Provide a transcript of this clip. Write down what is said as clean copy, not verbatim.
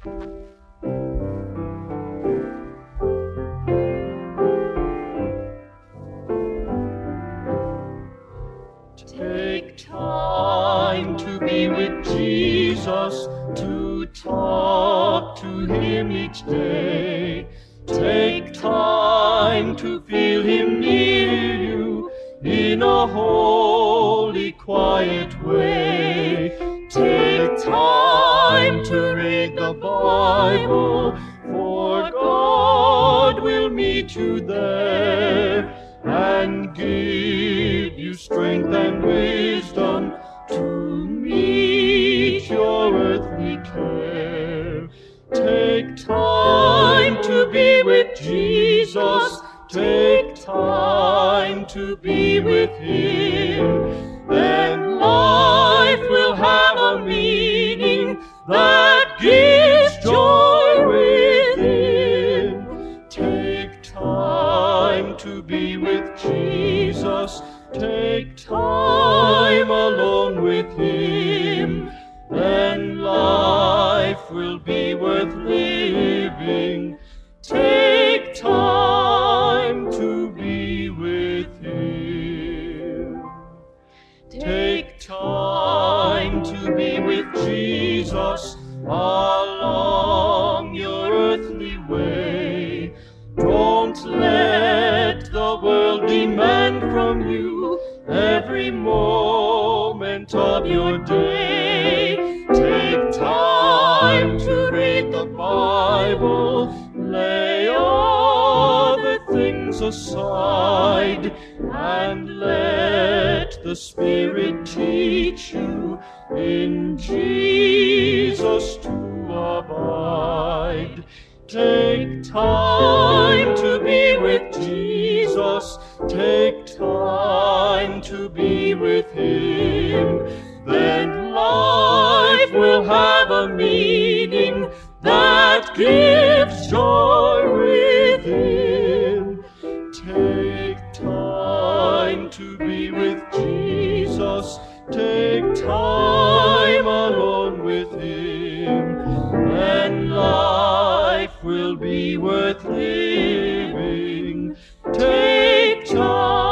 Take time to be with Jesus, to talk to Him each day. Take time to feel Him near you in a holy, quiet way. Take time to read the Bible, for God will meet you there and give you strength and wisdom to meet your earthly care. Take time to be with Jesus, take time to be with Him, then life will have a meaning that gives joy within. Take time to be with Jesus, take time alone with Him, then life will be worth living. Take time to be with Him. Take time to be with Jesus along your earthly way. Don't let the world demand from you every moment of your day. Take time to read the Bible, lay other things aside, and let the Spirit teach you in Jesus to abide. Take time to be with Jesus, take time to be with Him, then life will have a meaning that gives joy within. Take time to be with Jesus, take time alone with Him, then life will be worth living. Take time